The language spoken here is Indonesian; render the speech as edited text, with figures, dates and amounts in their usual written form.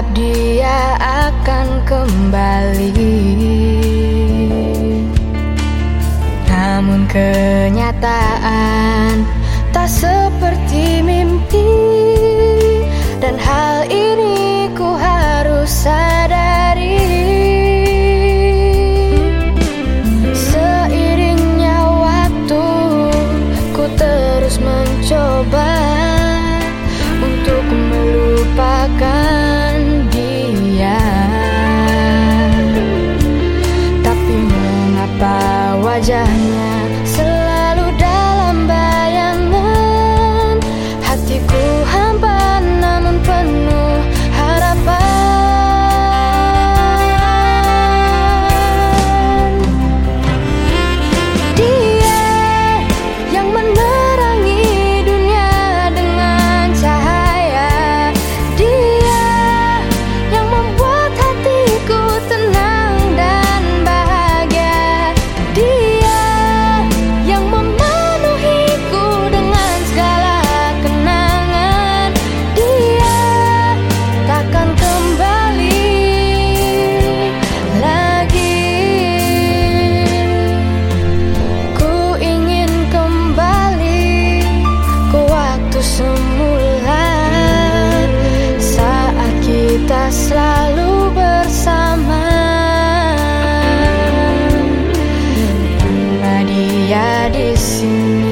berharap dia akan kembali, namun kenyataan tak seperti mimpi. Dan hal ini ku harus sadari. Seiringnya waktu, ku terus mencoba untuk melupakan dia. Tapi mengapa wajahnya selalu dalam bayangan? Hatiku hampa namun penuh harapan. Dia yang menerangi dunia dengan cahaya. Dia yang membuat hatiku tenang dan bahagia. Dia yang memenuhiku dengan segala kenangan. Dia takkan kembali lagi. Ku ingin kembali ke waktu semula, saat kita selalu bersama. Mana dia di sini?